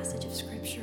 passage of Scripture.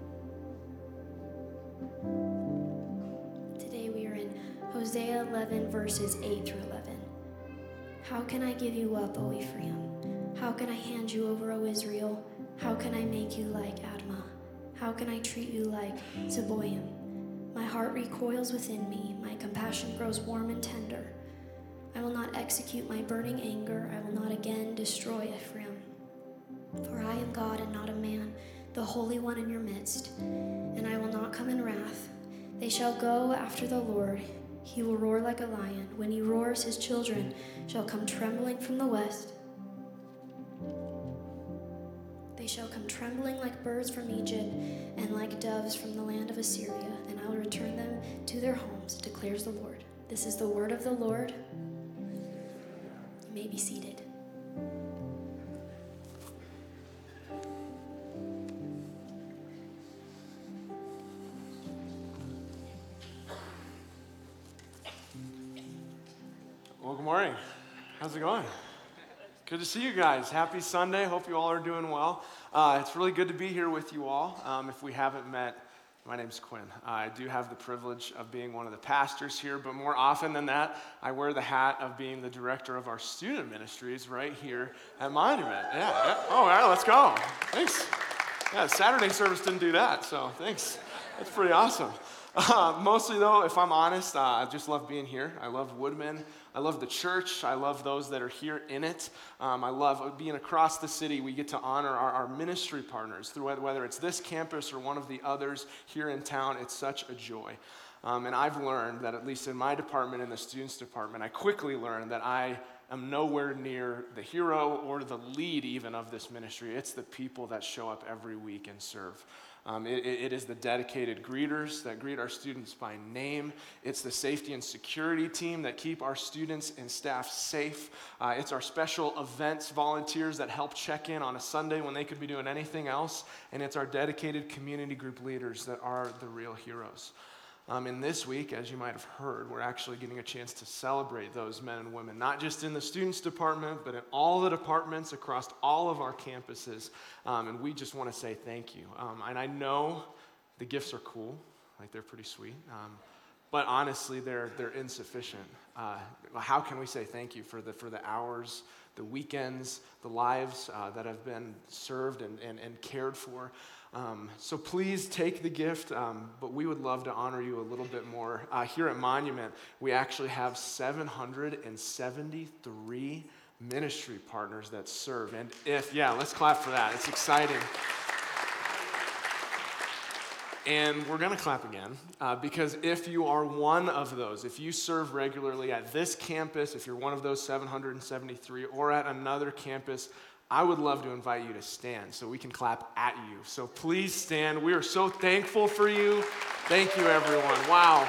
Today we are in Hosea 11, verses 8 through 11. How can I give you up, O Ephraim? How can I hand you over, O Israel? How can I make you like Admah? How can I treat you like Zeboim? My heart recoils within me. My compassion grows warm and tender. I will not execute my burning anger. I will not again destroy Ephraim. For I am God and not a man, the Holy One in your midst, and I will not come in wrath. They shall go after the Lord. He will roar like a lion. When he roars, his children shall come trembling from the west. They shall come trembling like birds from Egypt and like doves from the land of Assyria, and I will return them to their homes, declares the Lord. This is the word of the Lord. You may be seated. Well, good morning. How's it going? Good to see you guys. Happy Sunday. Hope you all are doing well. It's really good to be here with you all. If we haven't met, my name's Quinn. I do have the privilege of being one of the pastors here, but more often than that, I wear the hat of being the director of our student ministries right here at Monument. Yeah. Oh, all right, let's go. Thanks. Yeah, Saturday service didn't do that, so thanks. That's pretty awesome. Mostly though, if I'm honest, I just love being here. I love Woodman. I love the church. I love those that are here in it. I love being across the city. We get to honor our ministry partners through whether it's this campus or one of the others here in town. It's such a joy. And I've learned that at least in my department, in the students department, I quickly learned that I am nowhere near the hero or the lead even of this ministry. It's the people that show up every week and serve. It is the dedicated greeters that greet our students by name. It's the safety and security team that keep our students and staff safe. It's our special events volunteers that help check in on a Sunday when they could be doing anything else. And it's our dedicated community group leaders that are the real heroes. And this week, as you might have heard, we're actually getting a chance to celebrate those men and women, not just in the students department, but in all the departments across all of our campuses. And we just want to say thank you. And I know the gifts are cool, like they're pretty sweet, but honestly, they're insufficient. How can we say thank you for the hours, the weekends, the lives that have been served and cared for? So please take the gift, but we would love to honor you a little bit more. Here at Monument, we actually have 773 ministry partners that serve. And let's clap for that. It's exciting. And we're going to clap again, because if you are one of those, if you serve regularly at this campus, if you're one of those 773 or at another campus, I would love to invite you to stand so we can clap at you. So please stand. We are so thankful for you. Thank you, everyone. Wow.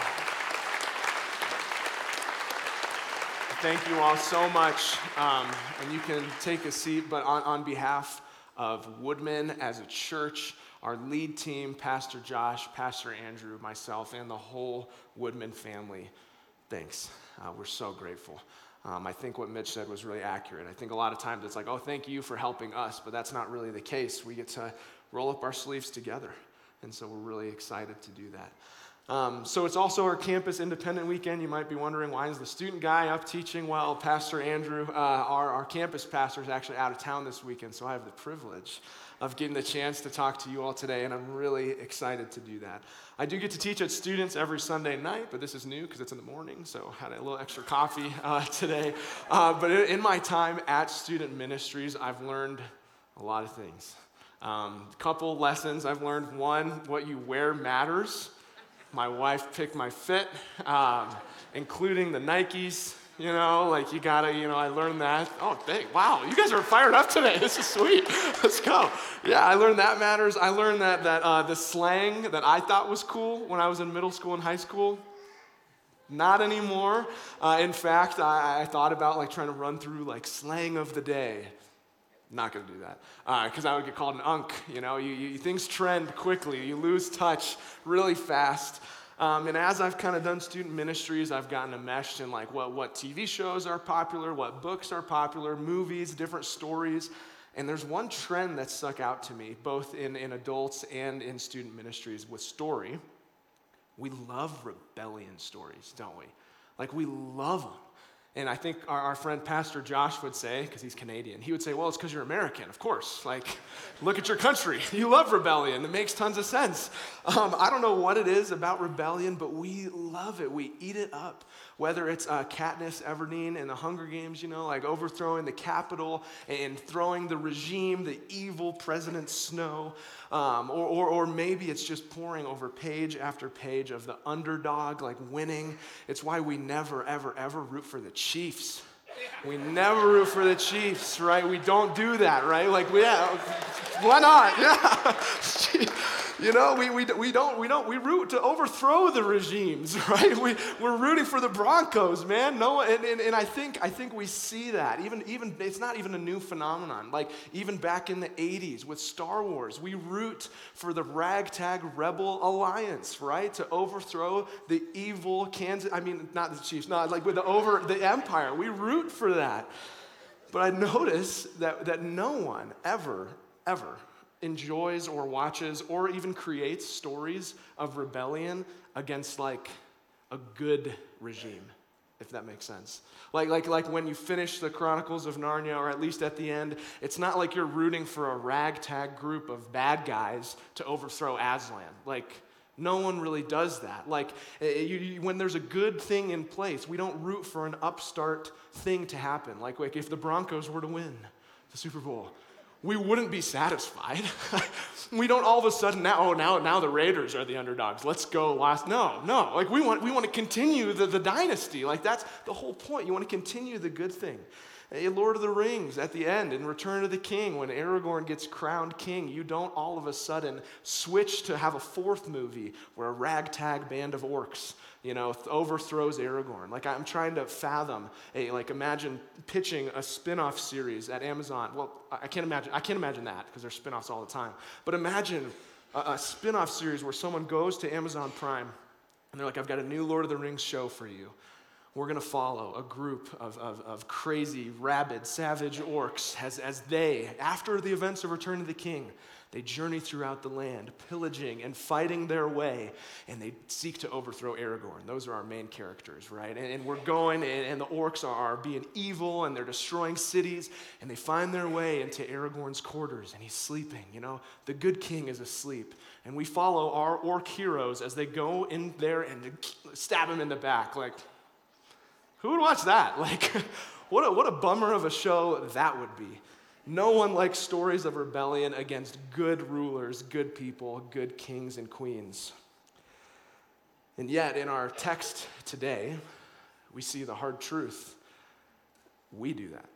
Thank you all so much. And you can take a seat, but on behalf of Woodman as a church, our lead team, Pastor Josh, Pastor Andrew, myself, and the whole Woodman family, thanks. We're so grateful. I think what Mitch said was really accurate. I think a lot of times it's like, oh, thank you for helping us, but that's not really the case. We get to roll up our sleeves together, and so we're really excited to do that. So it's also our campus independent weekend. You might be wondering, why is the student guy up teaching? Well, Pastor Andrew, our campus pastor, is actually out of town this weekend, so I have the privilege of getting the chance to talk to you all today, and I'm really excited to do that. I do get to teach at students every Sunday night, but this is new because it's in the morning, so I had a little extra coffee today. But in my time at student ministries, I've learned a lot of things. A couple lessons I've learned. One, what you wear matters. My wife picked my fit, including the Nikes. You know, like you gotta, I learned that. Oh, wow, you guys are fired up today. This is sweet. Let's go. Yeah, I learned that matters. I learned that the slang that I thought was cool when I was in middle school and high school, not anymore. In fact, I thought about trying to run through slang of the day. Not gonna do that, because I would get called an unk. Things trend quickly. You lose touch really fast. And as I've kind of done student ministries, I've gotten enmeshed in what TV shows are popular, what books are popular, movies, different stories. And there's one trend that stuck out to me, both in adults and in student ministries with story. We love rebellion stories, don't we? Like, we love them. And I think our friend Pastor Josh would say, because he's Canadian, he would say, well, it's because you're American, of course. Like, look at your country. You love rebellion. It makes tons of sense. I don't know what it is about rebellion, but we love it. We eat it up. Whether it's Katniss Everdeen in the Hunger Games, like overthrowing the Capitol and throwing the regime, the evil President Snow, or maybe it's just pouring over page after page of the underdog, like winning. It's why we never, ever, ever root for the Chiefs. We never root for the Chiefs, right? We don't do that, right? Like, yeah, why not? Yeah. We root to overthrow the regimes, right? We're rooting for the Broncos, man. No, and I think we see that. Even it's not even a new phenomenon. Like, even back in the 80s with Star Wars, we root for the ragtag rebel alliance, right? To overthrow the evil not the Chiefs, like with the empire. We root for that. But I notice that no one ever enjoys or watches or even creates stories of rebellion against like a good regime, if that makes sense. Like when you finish the Chronicles of Narnia, or at least at the end, it's not like you're rooting for a ragtag group of bad guys to overthrow Aslan. Like, no one really does that. Like, when there's a good thing in place, we don't root for an upstart thing to happen. Like if the Broncos were to win the Super Bowl, we wouldn't be satisfied. We don't all of a sudden now the Raiders are the underdogs. Let's go last. No. Like, we want to continue the dynasty. Like, that's the whole point. You want to continue the good thing. Lord of the Rings at the end, in Return of the King, when Aragorn gets crowned king, you don't all of a sudden switch to have a fourth movie where a ragtag band of orcs, overthrows Aragorn. Like, I'm trying to fathom, imagine pitching a spin-off series at Amazon. Well, I can't imagine that, because there's spin-offs all the time. But imagine a spin-off series where someone goes to Amazon Prime, and they're like, I've got a new Lord of the Rings show for you. We're going to follow a group of crazy, rabid, savage orcs as they, after the events of Return of the King, they journey throughout the land, pillaging and fighting their way, and they seek to overthrow Aragorn. Those are our main characters, right? And we're going, and the orcs are being evil, and they're destroying cities, and they find their way into Aragorn's quarters, and he's sleeping. The good king is asleep. And we follow our orc heroes as they go in there and stab him in the back. Like, who would watch that? Like, what a bummer of a show that would be. No one likes stories of rebellion against good rulers, good people, good kings and queens. And yet, in our text today, we see the hard truth. We do that.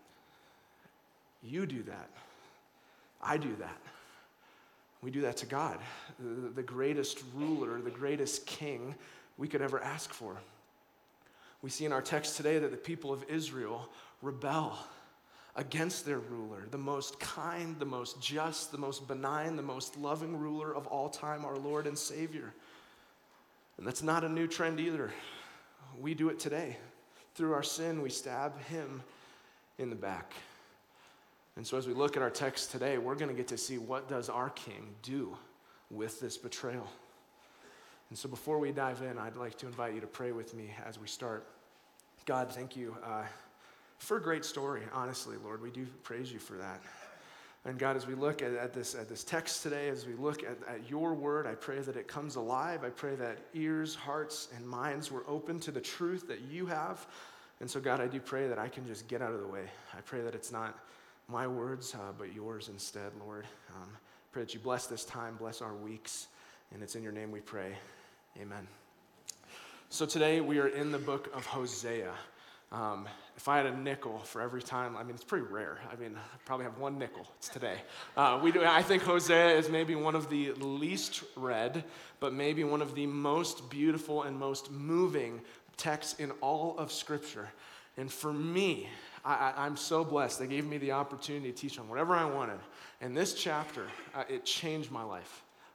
You do that. I do that. We do that to God, the greatest ruler, the greatest king we could ever ask for. We see in our text today that the people of Israel rebel against their ruler, the most kind, the most just, the most benign, the most loving ruler of all time, our Lord and Savior. And that's not a new trend either. We do it today. Through our sin, we stab him in the back. And so as we look at our text today, we're going to get to see, what does our king do with this betrayal? And so before we dive in, I'd like to invite you to pray with me as we start. God, thank you for a great story, honestly, Lord. We do praise you for that. And God, as we look at this text today, as we look at your word, I pray that it comes alive. I pray that ears, hearts, and minds were open to the truth that you have. And so, God, I do pray that I can just get out of the way. I pray that it's not my words, but yours instead, Lord. Pray that you bless this time, bless our weeks, and it's in your name we pray. Amen. So today we are in the book of Hosea. If I had a nickel for every time, it's pretty rare. I probably have one nickel. It's today. I think Hosea is maybe one of the least read, but maybe one of the most beautiful and most moving texts in all of Scripture. And for me, I'm so blessed. They gave me the opportunity to teach on whatever I wanted. And this chapter, it changed my life.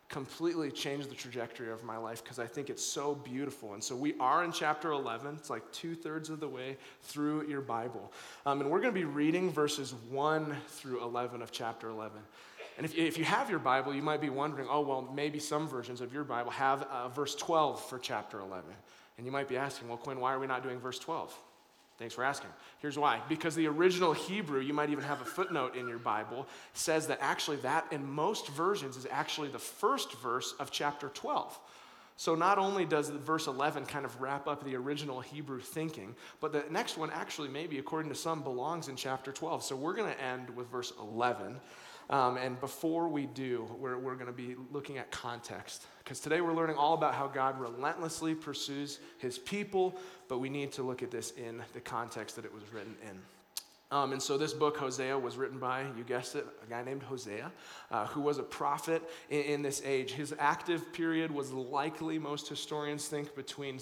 completely changed the trajectory of my life because I think it's so beautiful. And so we are in chapter 11. It's like 2/3 of the way through your Bible. And we're going to be reading verses 1 through 11 of chapter 11. And if you have your Bible, you might be wondering, oh, well, maybe some versions of your Bible have verse 12 for chapter 11. And you might be asking, well, Quinn, why are we not doing verse 12? Thanks for asking. Here's why. Because the original Hebrew, you might even have a footnote in your Bible, says that actually that in most versions is actually the first verse of chapter 12. So not only does verse 11 kind of wrap up the original Hebrew thinking, but the next one actually maybe, according to some, belongs in chapter 12. So we're going to end with verse 11. And before we do, we're going to be looking at context. Because today we're learning all about how God relentlessly pursues his people, but we need to look at this in the context that it was written in. And so this book, Hosea, was written by, you guessed it, a guy named Hosea, who was a prophet in this age. His active period was likely, most historians think, between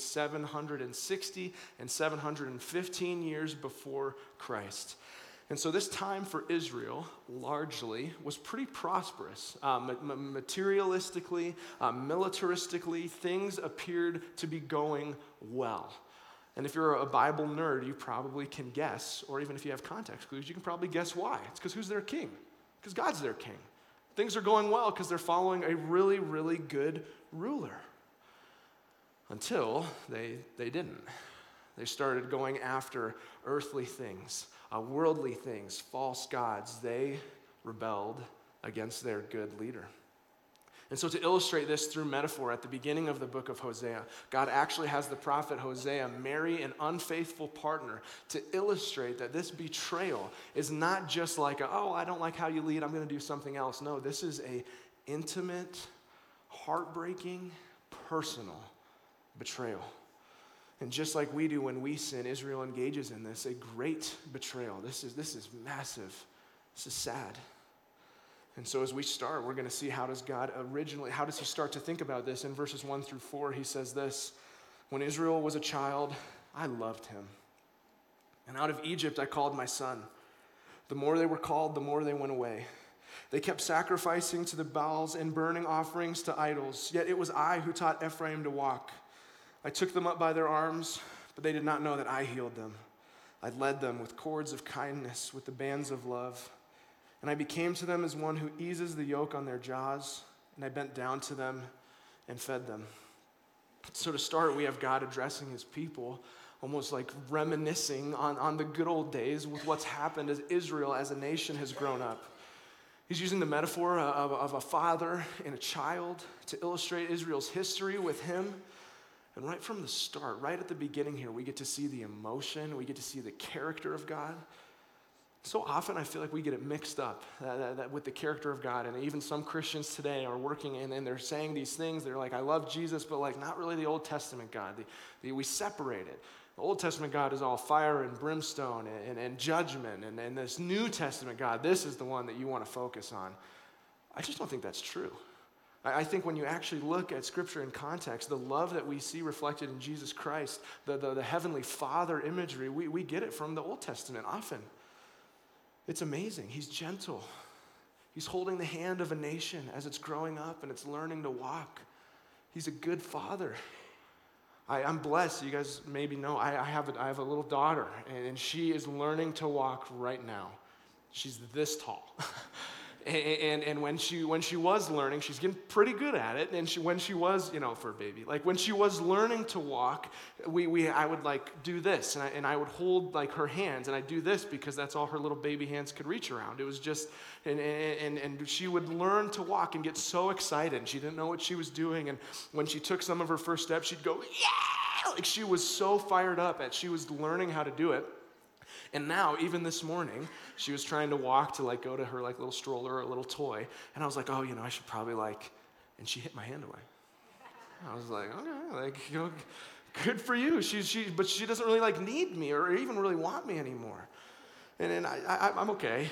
760 and 715 years before Christ. And so this time for Israel, largely, was pretty prosperous. Materialistically, militaristically, things appeared to be going well. And if you're a Bible nerd, you probably can guess, or even if you have context clues, you can probably guess why. It's because who's their king? Because God's their king. Things are going well because they're following a really, really good ruler. Until they didn't. They started going after earthly things, worldly things, false gods. They rebelled against their good leader. And so to illustrate this through metaphor, at the beginning of the book of Hosea, God actually has the prophet Hosea marry an unfaithful partner to illustrate that this betrayal is not just like, oh, I don't like how you lead, I'm going to do something else. No, this is a intimate, heartbreaking, personal betrayal. And just like we do when we sin, Israel engages in this, a great betrayal. This is massive. This is sad. And so as we start, we're going to see how does he start to think about this? In verses 1 through 4, he says this: when Israel was a child, I loved him. And out of Egypt I called my son. The more they were called, the more they went away. They kept sacrificing to the Baals and burning offerings to idols. Yet it was I who taught Ephraim to walk. I took them up by their arms, but they did not know that I healed them. I led them with cords of kindness, with the bands of love. And I became to them as one who eases the yoke on their jaws, and I bent down to them and fed them. So to start, we have God addressing his people, almost like reminiscing on the good old days with what's happened as Israel as a nation has grown up. He's using the metaphor of a father and a child to illustrate Israel's history with him. And right from the start, right at the beginning here, we get to see the emotion, we get to see the character of God. So often I feel like we get it mixed up that with the character of God. And even some Christians today are working and they're saying these things. They're like, I love Jesus, but like not really the Old Testament God. We separate it. The Old Testament God is all fire and brimstone and judgment. And this New Testament God, this is the one that you want to focus on. I just don't think that's true. I think when you actually look at Scripture in context, the love that we see reflected in Jesus Christ, the Heavenly Father imagery, we get it from the Old Testament often. It's amazing. He's gentle. He's holding the hand of a nation as it's growing up and it's learning to walk. He's a good father. I'm blessed. You guys maybe know I have a little daughter, and she is learning to walk right now. She's this tall. And when she was learning, she's getting pretty good at it. And when she was, for a baby, like when she was learning to walk, I would like do this, and I would hold like her hands, and I'd do this because that's all her little baby hands could reach around. It was just, and she would learn to walk and get so excited. She didn't know what she was doing, and when she took some of her first steps, she'd go, yeah! Like she was so fired up at she was learning how to do it. And now, even this morning, she was trying to walk to like go to her like little stroller or a little toy. And I was like, oh, I should probably and she hit my hand away. I was like, okay, good for you. But she doesn't really like need me or even really want me anymore. And I'm okay.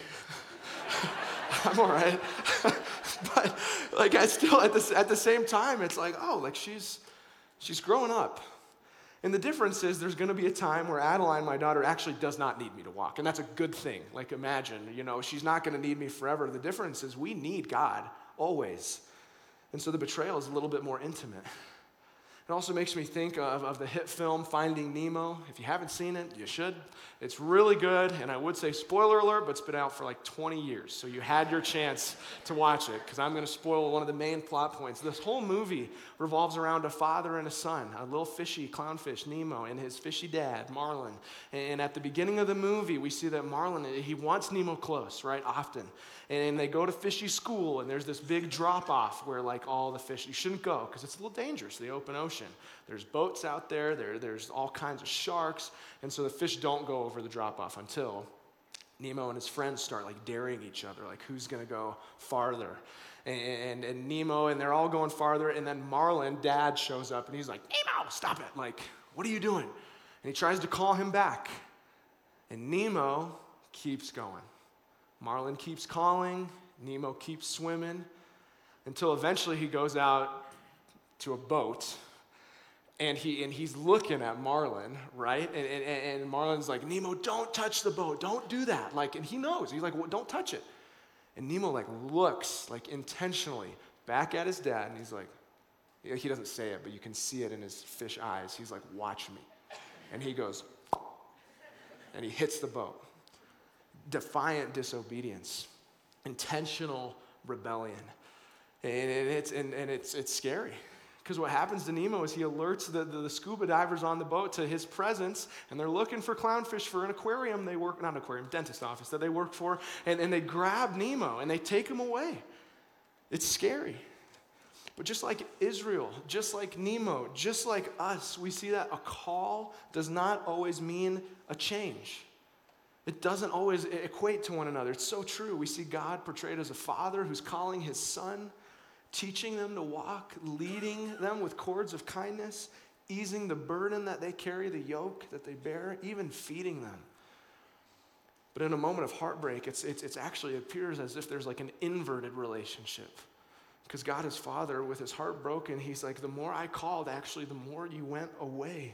I'm all right. But like I still, at the same time, it's like, oh, like she's growing up. And the difference is there's going to be a time where Adeline, my daughter, actually does not need me to walk. And that's a good thing. Like imagine, she's not going to need me forever. The difference is we need God always. And so the betrayal is a little bit more intimate. It also makes me think of the hit film Finding Nemo. If you haven't seen it, you should. It's really good, and I would say spoiler alert, but it's been out for like 20 years, so you had your chance to watch it, because I'm going to spoil one of the main plot points. This whole movie revolves around a father and a son, a little fishy clownfish, Nemo, and his fishy dad, Marlin. And at the beginning of the movie, we see that Marlin, he wants Nemo close, right, often. And they go to fishy school, and there's this big drop-off where, like, all the fish, you shouldn't go, because it's a little dangerous, the open ocean. There's boats out there, there's all kinds of sharks, and so the fish don't go over the drop-off until Nemo and his friends start, like, daring each other, like, who's going to go farther. And Nemo, and they're all going farther, and then Marlin, dad, shows up, and he's like, Nemo, stop it, like, what are you doing? And he tries to call him back, and Nemo keeps going. Marlin keeps calling, Nemo keeps swimming, until eventually he goes out to a boat, and he's looking at Marlin, right? And Marlin's like, Nemo, don't touch the boat, don't do that. Like, and he knows, he's like, well, don't touch it. And Nemo, like, looks, like, intentionally back at his dad, and he's like, he doesn't say it, but you can see it in his fish eyes. He's like, watch me. And he goes, and he hits the boat. Defiant disobedience, intentional rebellion, and it's scary, because what happens to Nemo is he alerts the scuba divers on the boat to his presence, and they're looking for clownfish for an aquarium dentist office that they work for, and they grab Nemo and they take him away. It's scary. But just like Israel, just like Nemo, just like us, we see that a call does not always mean a change. It doesn't always equate to one another. It's so true. We see God portrayed as a father who's calling his son, teaching them to walk, leading them with cords of kindness, easing the burden that they carry, the yoke that they bear, even feeding them. But in a moment of heartbreak, it's actually, it appears as if there's like an inverted relationship. Because God is Father, with his heart broken, he's like, the more I called, actually, the more you went away.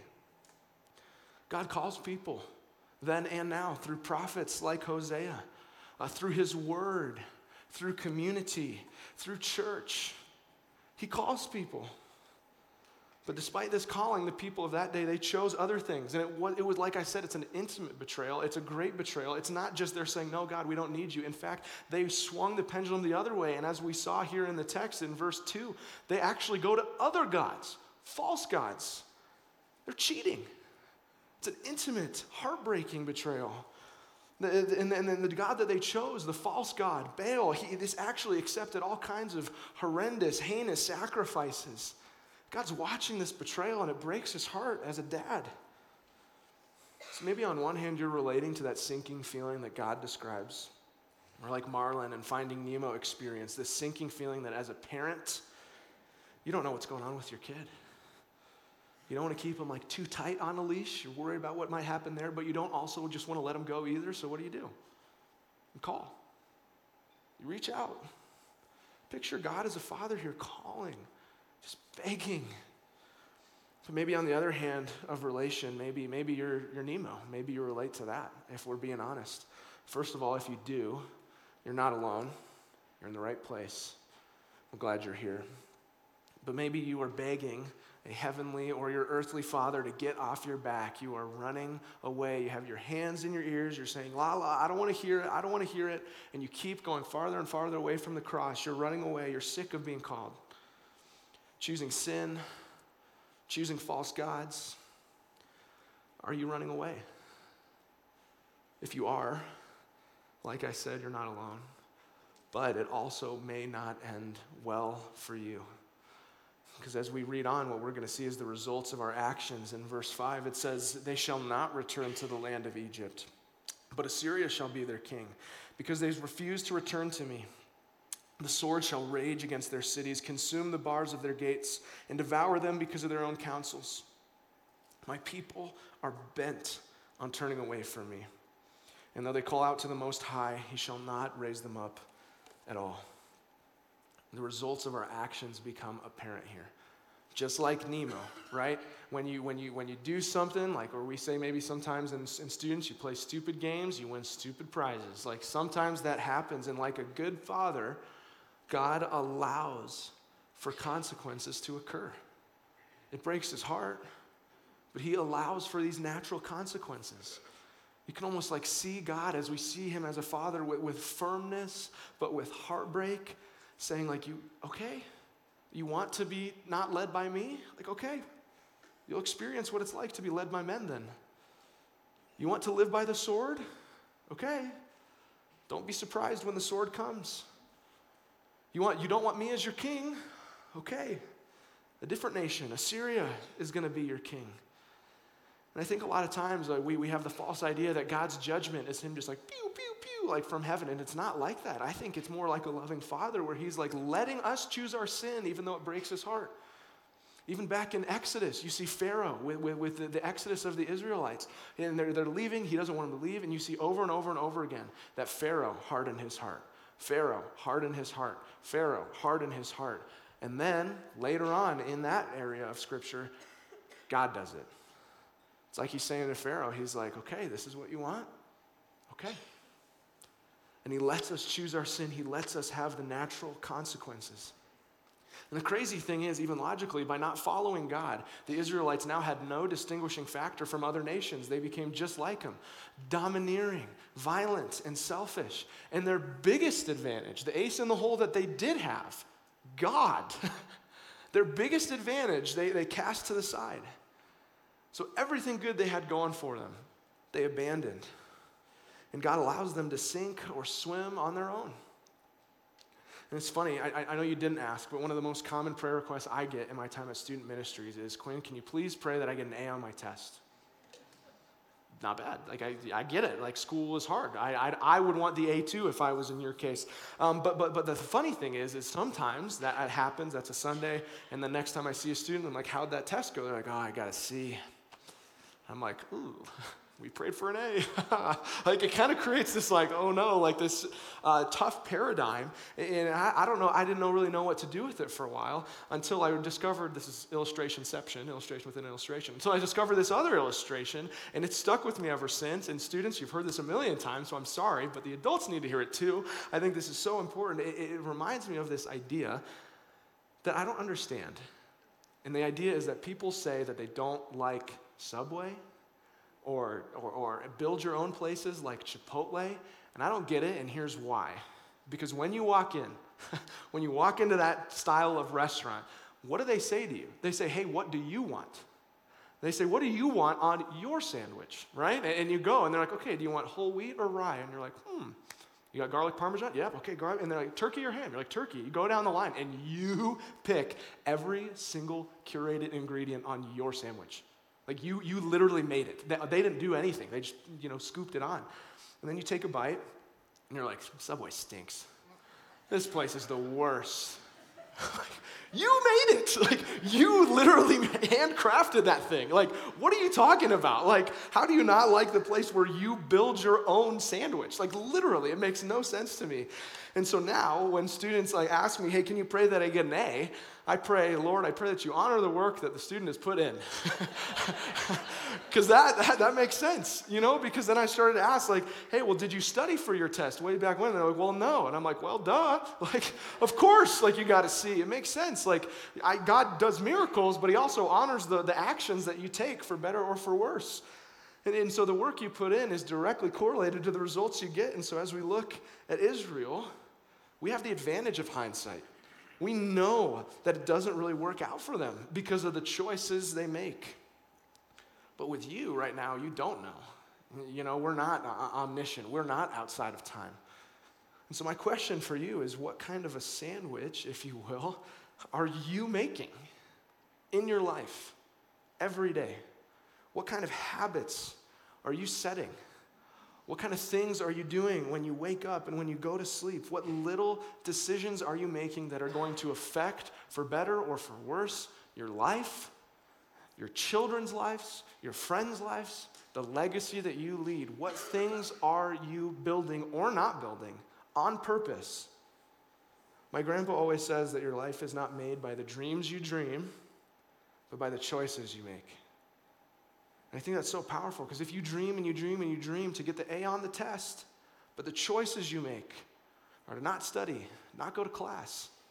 God calls people then and now through prophets like Hosea, through his word, through community, through church. He calls people. But despite this calling, the people of that day, they chose other things. And it was, like I said, it's an intimate betrayal. It's a great betrayal. It's not just they're saying, no, God, we don't need you. In fact, they swung the pendulum the other way. And as we saw here in the text in verse 2, they actually go to other gods, false gods. They're cheating. It's an intimate, heartbreaking betrayal. And then the God that they chose, the false god, Baal, this actually accepted all kinds of horrendous, heinous sacrifices. God's watching this betrayal, and it breaks his heart as a dad. So maybe on one hand, you're relating to that sinking feeling that God describes. Or like Marlin and Finding Nemo experience, this sinking feeling that as a parent, you don't know what's going on with your kid. You don't want to keep them like too tight on a leash. You're worried about what might happen there, but you don't also just want to let them go either. So what do? You call. You reach out. Picture God as a father here calling, just begging. But maybe on the other hand of relation, maybe you're Nemo. Maybe you relate to that, if we're being honest. First of all, if you do, you're not alone. You're in the right place. I'm glad you're here. But maybe you are begging a heavenly or your earthly father to get off your back. You are running away. You have your hands in your ears. You're saying, la, la, I don't want to hear it. I don't want to hear it. And you keep going farther and farther away from the cross. You're running away. You're sick of being called. Choosing sin, choosing false gods. Are you running away? If you are, like I said, you're not alone. But it also may not end well for you. Because as we read on, what we're going to see is the results of our actions. In verse 5, it says, they shall not return to the land of Egypt, but Assyria shall be their king, because they've refused to return to me. The sword shall rage against their cities, consume the bars of their gates, and devour them because of their own counsels. My people are bent on turning away from me. And though they call out to the Most High, he shall not raise them up at all. The results of our actions become apparent here. Just like Nemo, right? When you do something, like, or we say maybe sometimes in students, you play stupid games, you win stupid prizes. Like sometimes that happens, and like a good father, God allows for consequences to occur. It breaks his heart, but he allows for these natural consequences. You can almost like see God as we see him as a father with firmness, but with heartbreak, saying like, okay, you want to be not led by me? Like, okay, you'll experience what it's like to be led by men then. You want to live by the sword? Okay, don't be surprised when the sword comes. You don't want me as your king? Okay, a different nation, Assyria, is going to be your king. And I think a lot of times we have the false idea that God's judgment is him just like pew, pew, pew, like from heaven. And it's not like that. I think it's more like a loving father where he's like letting us choose our sin even though it breaks his heart. Even back in Exodus, you see Pharaoh with the exodus of the Israelites. And they're leaving. He doesn't want them to leave. And you see over and over and over again that Pharaoh hardened his heart. Pharaoh hardened his heart. Pharaoh hardened his heart. And then later on in that area of Scripture, God does it. It's like he's saying to Pharaoh, he's like, okay, this is what you want? Okay. And he lets us choose our sin. He lets us have the natural consequences. And the crazy thing is, even logically, by not following God, the Israelites now had no distinguishing factor from other nations. They became just like him, domineering, violent, and selfish. And their biggest advantage, the ace in the hole that they did have, God, their biggest advantage, they cast to the side. So everything good they had going for them, they abandoned. And God allows them to sink or swim on their own. And it's funny, I know you didn't ask, but one of the most common prayer requests I get in my time at Student Ministries is, Quinn, can you please pray that I get an A on my test? Not bad. Like, I get it. Like, school is hard. I would want the A too if I was in your case. But the funny thing is sometimes that happens, that's a Sunday, and the next time I see a student, I'm like, how'd that test go? They're like, oh, I got a C. I'm like, ooh, we prayed for an A. Like, it kind of creates this like, oh no, like this tough paradigm. And I don't know, I didn't really know what to do with it for a while until I discovered, this is illustrationception, illustration within illustration. So I discovered this other illustration, and it's stuck with me ever since. And students, you've heard this a million times, so I'm sorry, but the adults need to hear it too. I think this is so important. It reminds me of this idea that I don't understand. And the idea is that people say that they don't like Subway, or build your own places like Chipotle, and I don't get it, and here's why. Because when you walk into that style of restaurant, what do they say to you? They say, hey, what do you want? They say, what do you want on your sandwich, right? And you go, and they're like, okay, do you want whole wheat or rye? And you're like, you got garlic parmesan? Yep, okay, garlic. And they're like, turkey or ham? You're like, turkey. You go down the line, and you pick every single curated ingredient on your sandwich. Like, you literally made it. They didn't do anything. They just, scooped it on. And then you take a bite, and you're like, Subway stinks. This place is the worst. You made it. Like, you literally handcrafted that thing. Like, what are you talking about? Like, how do you not like the place where you build your own sandwich? Like, literally, it makes no sense to me. And so now, when students like ask me, hey, can you pray that I get an A? I pray, Lord, I pray that you honor the work that the student has put in. Because that makes sense, because then I started to ask, like, hey, well, did you study for your test way back when? And they're like, well, no. And I'm like, well, duh. Like, of course, like, you got to see. It makes sense. Like, God does miracles, but he also honors the actions that you take for better or for worse. And so the work you put in is directly correlated to the results you get. And so as we look at Israel, we have the advantage of hindsight. We know that it doesn't really work out for them because of the choices they make. But with you right now, you don't know. We're not omniscient. We're not outside of time. And so my question for you is, what kind of a sandwich, if you will, are you making in your life every day? What kind of habits are you setting? What kind of things are you doing when you wake up and when you go to sleep? What little decisions are you making that are going to affect, for better or for worse, your life, your children's lives, your friends' lives, the legacy that you lead? What things are you building or not building on purpose? My grandpa always says that your life is not made by the dreams you dream, but by the choices you make. And I think that's so powerful, because if you dream and you dream and you dream to get the A on the test, but the choices you make are to not study, not go to class,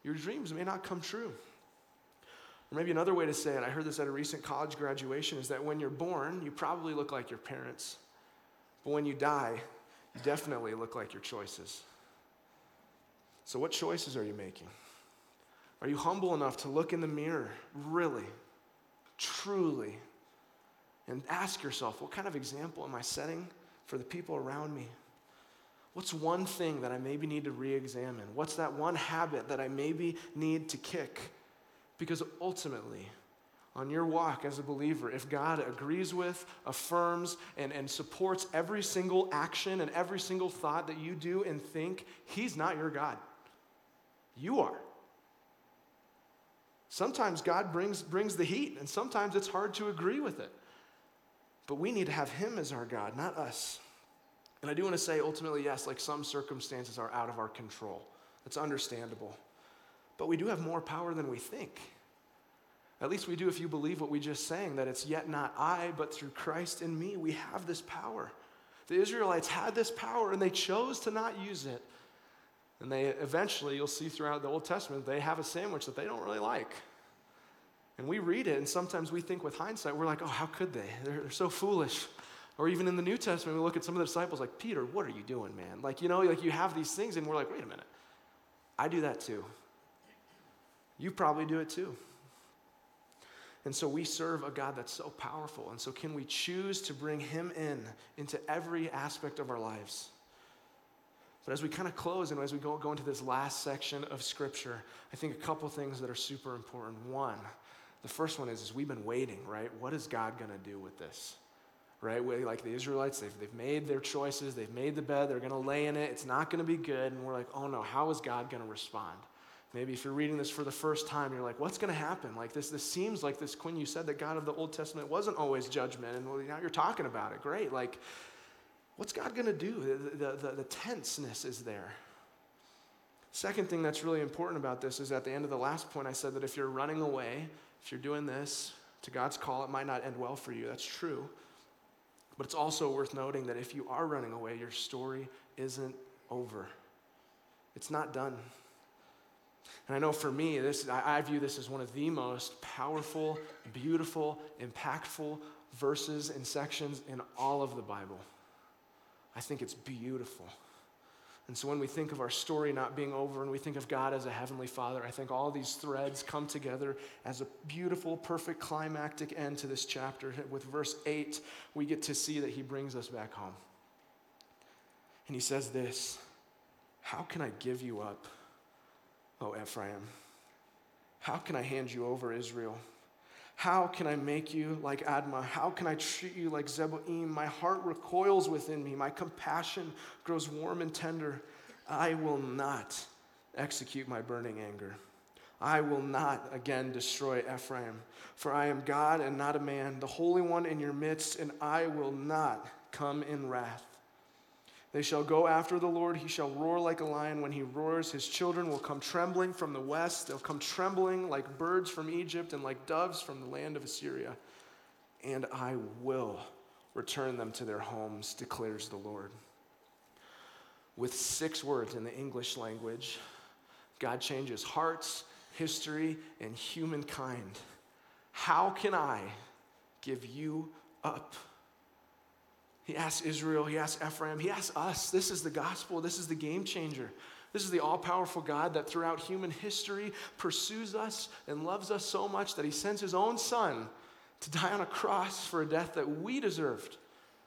your dreams may not come true. Or maybe another way to say it, I heard this at a recent college graduation, is that when you're born, you probably look like your parents. But when you die, you definitely look like your choices. So what choices are you making? Are you humble enough to look in the mirror, really, truly, and ask yourself, what kind of example am I setting for the people around me? What's one thing that I maybe need to re-examine? What's that one habit that I maybe need to kick? Because ultimately, on your walk as a believer, if God agrees with, affirms, and supports every single action and every single thought that you do and think, He's not your God. You are. Sometimes God brings the heat, and sometimes it's hard to agree with it. But we need to have Him as our God, not us. And I do want to say, ultimately, yes, like some circumstances are out of our control. That's understandable. But we do have more power than we think. At least we do if you believe what we just sang, that it's yet not I, but through Christ in me, we have this power. The Israelites had this power, and they chose to not use it. And they eventually, you'll see throughout the Old Testament, they have a sandwich that they don't really like. And we read it, and sometimes we think with hindsight, we're like, oh, how could they? They're so foolish. Or even in the New Testament, we look at some of the disciples like, Peter, what are you doing, man? Like, you have these things, and we're like, wait a minute. I do that too. You probably do it too. And so we serve a God that's so powerful. And so can we choose to bring Him into every aspect of our lives? But as we kind of close and as we go into this last section of Scripture, I think a couple things that are super important. One, the first one is we've been waiting, right? What is God going to do with this? Right? Like the Israelites, they've made their choices. They've made the bed. They're going to lay in it. It's not going to be good. And we're like, oh no, how is God going to respond? Maybe if you're reading this for the first time, you're like, what's going to happen? Like this seems like this, Quinn, you said that God of the Old Testament wasn't always judgment. And well, now you're talking about it. Great. Like, what's God going to do? The tenseness is there. Second thing that's really important about this is at the end of the last point, I said that if you're running away, if you're doing this to God's call, it might not end well for you. That's true. But it's also worth noting that if you are running away, your story isn't over. It's not done. And I know for me, I view this as one of the most powerful, beautiful, impactful verses and sections in all of the Bible. I think it's beautiful. And so when we think of our story not being over and we think of God as a heavenly Father, I think all these threads come together as a beautiful, perfect climactic end to this chapter. With verse 8, we get to see that He brings us back home. And He says this, how can I give you up, O Ephraim? How can I hand you over, Israel? How can I make you like Admah? How can I treat you like Zeboim? My heart recoils within me. My compassion grows warm and tender. I will not execute my burning anger. I will not again destroy Ephraim. For I am God and not a man, the Holy One in your midst, and I will not come in wrath. They shall go after the Lord. He shall roar like a lion. When He roars, His children will come trembling from the west. They'll come trembling like birds from Egypt and like doves from the land of Assyria. And I will return them to their homes, declares the Lord. With 6 words in the English language, God changes hearts, history, and humankind. How can I give you up? He asks Israel, He asks Ephraim, He asks us. This is the gospel. This is the game changer. This is the all-powerful God that throughout human history pursues us and loves us so much that He sends His own Son to die on a cross for a death that we deserved.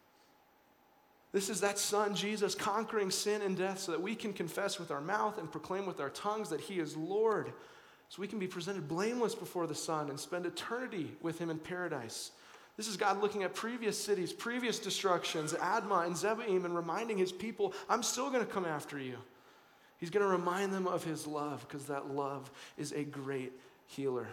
This is that Son, Jesus, conquering sin and death so that we can confess with our mouth and proclaim with our tongues that He is Lord, so we can be presented blameless before the Son and spend eternity with Him in paradise. This is God looking at previous cities, previous destructions, Admah and Zeboim, and reminding His people, I'm still going to come after you. He's going to remind them of His love, because that love is a great healer.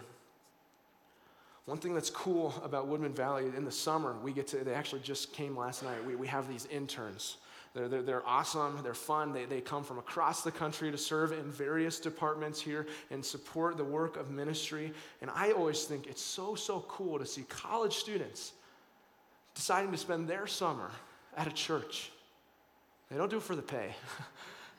One thing that's cool about Woodman Valley, in the summer, they actually just came last night, we have these interns. They're awesome, they're fun, they come from across the country to serve in various departments here and support the work of ministry. And I always think it's so cool to see college students deciding to spend their summer at a church. They don't do it for the pay.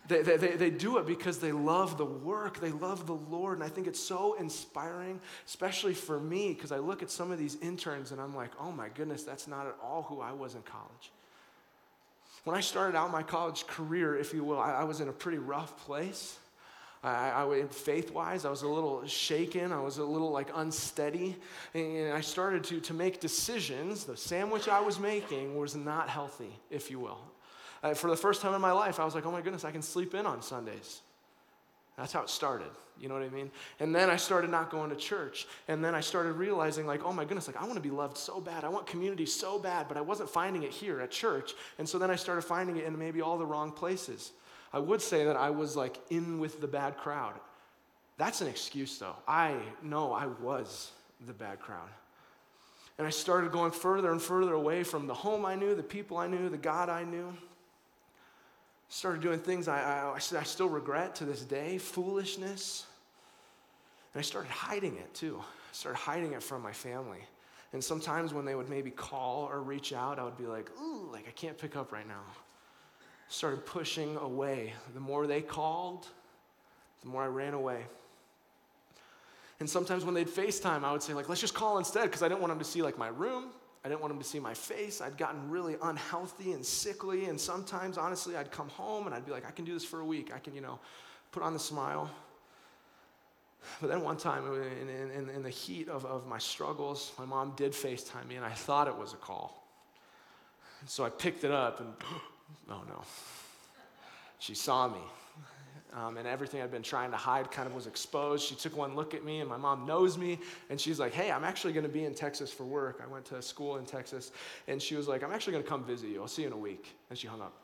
They do it because they love the work. They love the Lord. And I think it's so inspiring, especially for me, because I look at some of these interns and I'm like, oh my goodness, that's not at all who I was in college. When I started out my college career, if you will, I was in a pretty rough place. Faith-wise, I was a little shaken. I was a little unsteady. And I started to make decisions. The sandwich I was making was not healthy, if you will. For the first time in my life, I was like, oh my goodness, I can sleep in on Sundays. That's how it started. You know what I mean? And then I started not going to church. And then I started realizing oh my goodness, I want to be loved so bad. I want community so bad, but I wasn't finding it here at church. And so then I started finding it in maybe all the wrong places. I would say that I was in with the bad crowd. That's an excuse though. I know I was the bad crowd. And I started going further and further away from the home I knew, the people I knew, the God I knew. Started doing things I still regret to this day, foolishness. And I started hiding it too. I started hiding it from my family. And sometimes when they would maybe call or reach out, I would be like, ooh, I can't pick up right now. Started pushing away. The more they called, the more I ran away. And sometimes when they'd FaceTime, I would say let's just call instead, because I didn't want them to see my room. I didn't want them to see my face. I'd gotten really unhealthy and sickly, and sometimes, honestly, I'd come home and I'd be like, I can do this for a week. I can, put on the smile. But then one time, in the heat of my struggles, my mom did FaceTime me, and I thought it was a call. And so I picked it up, and oh no. She saw me. And everything I'd been trying to hide kind of was exposed. She took one look at me, and my mom knows me, and she's like, hey, I'm actually going to be in Texas for work. I went to school in Texas, and she was like, I'm actually going to come visit you. I'll see you in a week. And she hung up.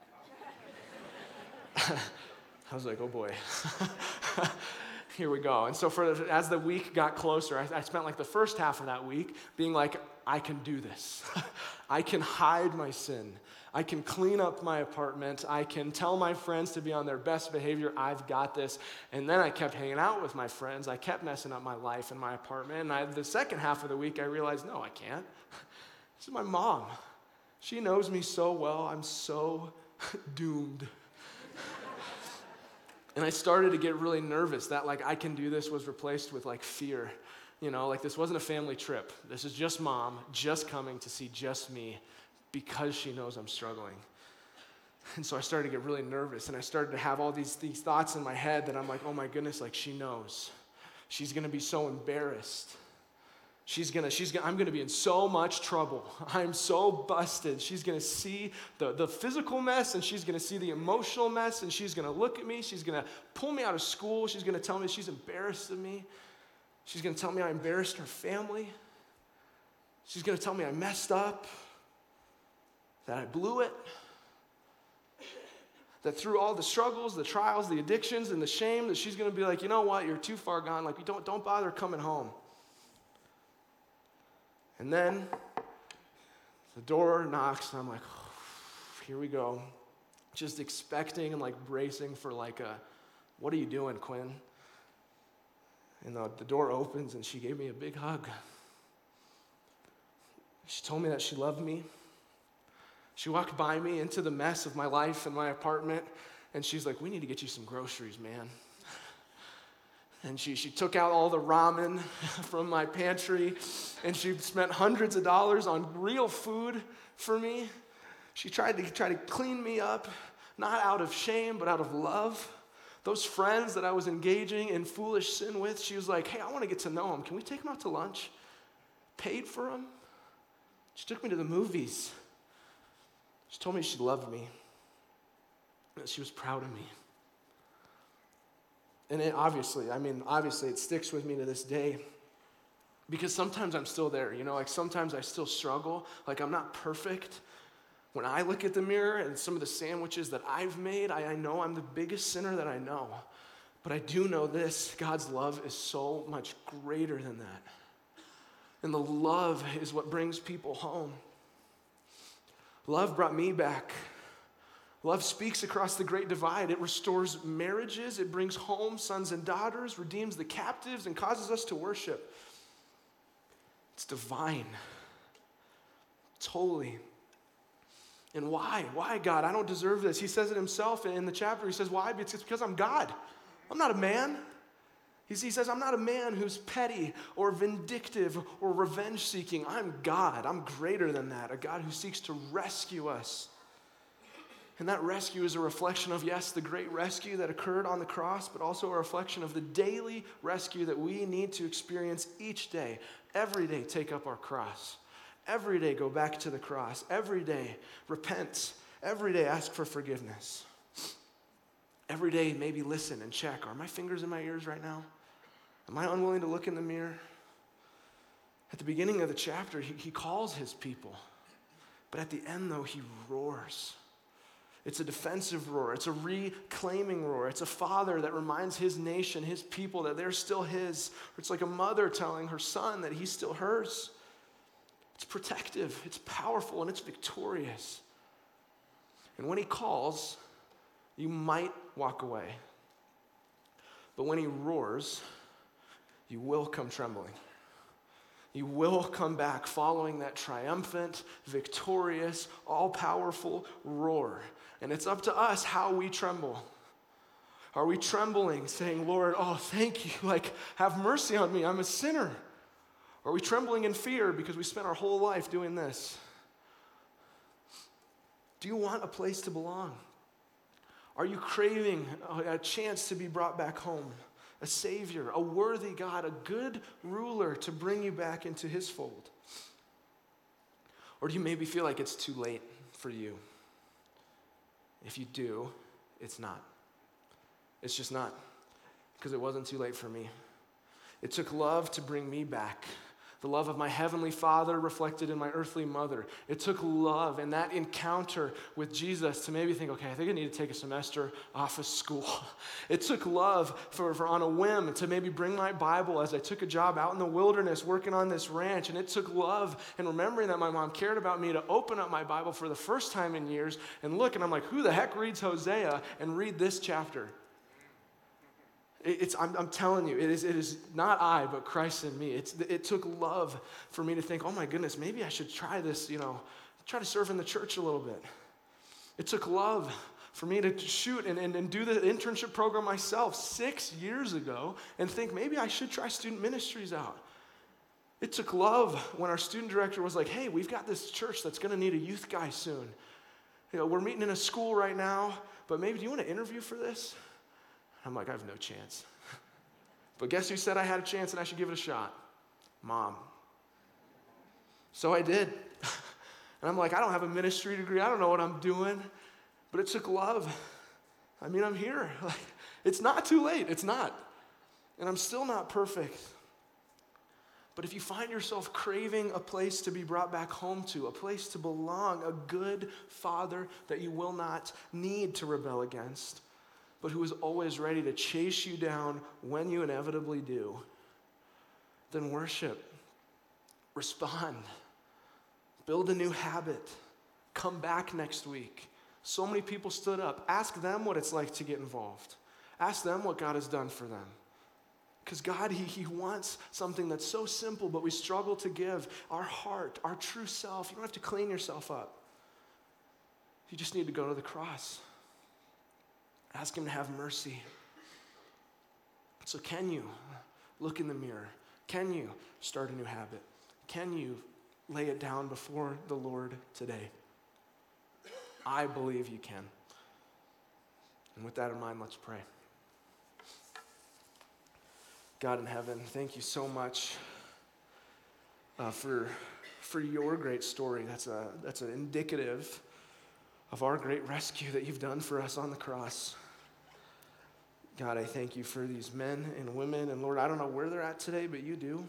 I was like, oh boy. Here we go. And so as the week got closer, I spent the first half of that week being like, I can do this. I can hide my sin. I can clean up my apartment. I can tell my friends to be on their best behavior. I've got this. And then I kept hanging out with my friends. I kept messing up my life in my apartment. And the second half of the week, I realized, no, I can't. This is my mom. She knows me so well. I'm so doomed. And I started to get really nervous that I can do this was replaced with fear. This wasn't a family trip. This is just mom just coming to see just me because she knows I'm struggling. And so I started to get really nervous, and I started to have all these thoughts in my head that I'm like, oh my goodness, she knows. She's gonna be so embarrassed. I'm gonna be in so much trouble. I'm so busted. She's gonna see the physical mess, and she's gonna see the emotional mess, and she's gonna look at me. She's gonna pull me out of school. She's gonna tell me she's embarrassed of me. She's gonna tell me I embarrassed her family. She's gonna tell me I messed up, that I blew it, that through all the struggles, the trials, the addictions, and the shame, that she's gonna be like, you know what, you're too far gone. Don't bother coming home. And then the door knocks, and I'm like, oh, here we go. Just expecting and bracing for what are you doing, Quinn? And the door opens, and she gave me a big hug. She told me that she loved me. She walked by me into the mess of my life and my apartment, and she's like, we need to get you some groceries, man. And she took out all the ramen from my pantry, and she spent hundreds of dollars on real food for me. She tried to clean me up, not out of shame, but out of love. Those friends that I was engaging in foolish sin with, she was like, hey, I want to get to know them. Can we take them out to lunch? Paid for them. She took me to the movies. She told me she loved me, that she was proud of me. And obviously it sticks with me to this day, because sometimes I'm still there, sometimes I still struggle, I'm not perfect. When I look at the mirror and some of the sandwiches that I've made, I know I'm the biggest sinner that I know. But I do know this, God's love is so much greater than that. And the love is what brings people home. Love brought me back. Love speaks across the great divide. It restores marriages. It brings home sons and daughters, redeems the captives, and causes us to worship. It's divine. It's holy. And why? Why, God? I don't deserve this. He says it himself in the chapter. He says, why? It's because I'm God. I'm not a man. He says, I'm not a man who's petty or vindictive or revenge-seeking. I'm God. I'm greater than that, a God who seeks to rescue us. And that rescue is a reflection of, yes, the great rescue that occurred on the cross, but also a reflection of the daily rescue that we need to experience each day. Every day, take up our cross. Every day, go back to the cross. Every day, repent. Every day, ask for forgiveness. Every day, maybe listen and check. Are my fingers in my ears right now? Am I unwilling to look in the mirror? At the beginning of the chapter, he calls his people. But at the end, though, he roars. It's a defensive roar. It's a reclaiming roar. It's a father that reminds his nation, his people, that they're still his. It's like a mother telling her son that he's still hers. It's protective, it's powerful, and it's victorious. And when he calls, you might walk away. But when he roars, you will come trembling. You will come back following that triumphant, victorious, all-powerful roar. And it's up to us how we tremble. Are we trembling, saying, Lord, oh, thank you, like, have mercy on me, I'm a sinner? Or are we trembling in fear because we spent our whole life doing this? Do you want a place to belong? Are you craving a chance to be brought back home? A Savior, a worthy God, a good ruler to bring you back into his fold? Or do you maybe feel like it's too late for you? If you do, it's not. It's just not, because it wasn't too late for me. It took love to bring me back. The love of my heavenly Father reflected in my earthly mother. It took love and that encounter with Jesus to maybe think, okay, I think I need to take a semester off of school. It took love for on a whim to maybe bring my Bible as I took a job out in the wilderness working on this ranch. And it took love and remembering that my mom cared about me to open up my Bible for the first time in years and look, and I'm like, who the heck reads Hosea and read this chapter? I'm telling you, it is not I, but Christ in me. It took love for me to think, oh my goodness, maybe I should try this, try to serve in the church a little bit. It took love for me to shoot and do the internship program myself 6 years ago and think maybe I should try student ministries out. It took love when our student director was like, hey, we've got this church that's going to need a youth guy soon. We're meeting in a school right now, but maybe do you want to interview for this? I'm like, I have no chance. But guess who said I had a chance and I should give it a shot? Mom. So I did. And I'm like, I don't have a ministry degree. I don't know what I'm doing. But it took love. I mean, I'm here. Like, it's not too late. It's not. And I'm still not perfect. But if you find yourself craving a place to be brought back home to, a place to belong, a good father that you will not need to rebel against, but who is always ready to chase you down when you inevitably do, then worship, respond, build a new habit, come back next week. So many people stood up. Ask them what it's like to get involved. Ask them what God has done for them. Because God, he wants something that's so simple, but we struggle to give. Our heart, our true self. You don't have to clean yourself up. You just need to go to the cross. Ask him to have mercy. So can you look in the mirror? Can you start a new habit? Can you lay it down before the Lord today? I believe you can. And with that in mind, let's pray. God in heaven, thank you so much for your great story. That's an indicative of our great rescue that you've done for us on the cross. God, I thank you for these men and women, and Lord, I don't know where they're at today, but you do.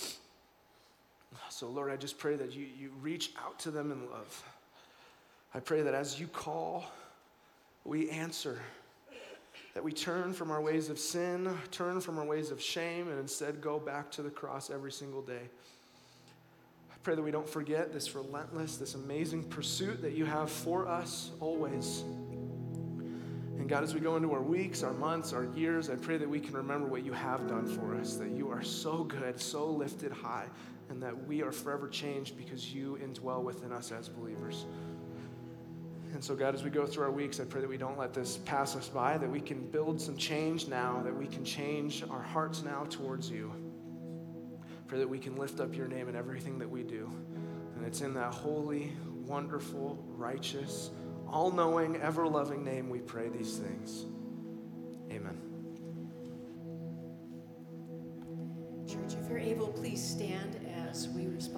So Lord, I just pray that you reach out to them in love. I pray that as you call, we answer, that we turn from our ways of sin, turn from our ways of shame, and instead go back to the cross every single day. I pray that we don't forget this relentless, this amazing pursuit that you have for us always. And God, as we go into our weeks, our months, our years, I pray that we can remember what you have done for us, that you are so good, so lifted high, and that we are forever changed because you indwell within us as believers. And so, God, as we go through our weeks, I pray that we don't let this pass us by, that we can build some change now, that we can change our hearts now towards you. Pray that we can lift up your name in everything that we do. And it's in that holy, wonderful, righteous, all-knowing, ever-loving name we pray these things. Amen. Church, if you're able, please stand